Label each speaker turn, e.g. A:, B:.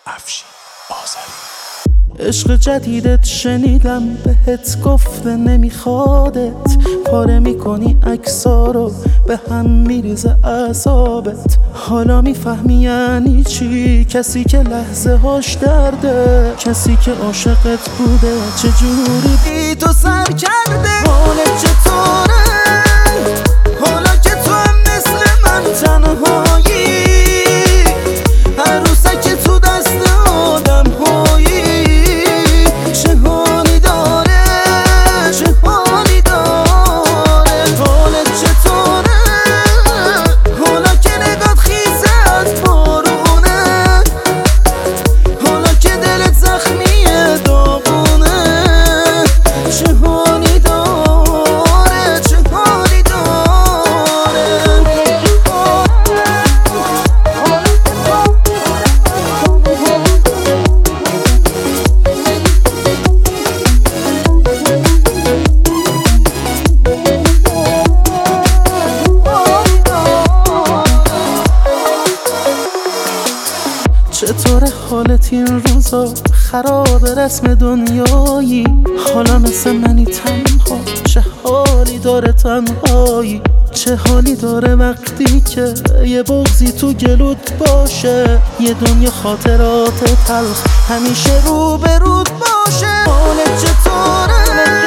A: افشین آذری.
B: عشق جدیدت شنیدم بهت گفته نمیخوادت، پاره میکنی عکسا رو به هم میریزه اعصابت. حالا میفهمی یعنی چی کسی که لحظه هاش درده، کسی که عاشقت بوده چجوری بی تو سر کرده. حالت چطوره حالا که تو هم مثل من تنهایی، عروسک تو دست آدم هایی. چه حالی داره چه حالی داره. حالت چطوره حالا که نگات خیزه از بارونه، حالا که دلت زخمیه داغونه. چه حالی داره چه حالی داره. چطور حالت این روزا خراب رسم دنیایی؟ حالا مثل منی تنها، چه حالی داره تنهایی؟ چه حالی داره وقتی که یه بغضی تو گلوت باشه، یه دنیا خاطرات تلخ همیشه رو به رود باشه. حالت چطوره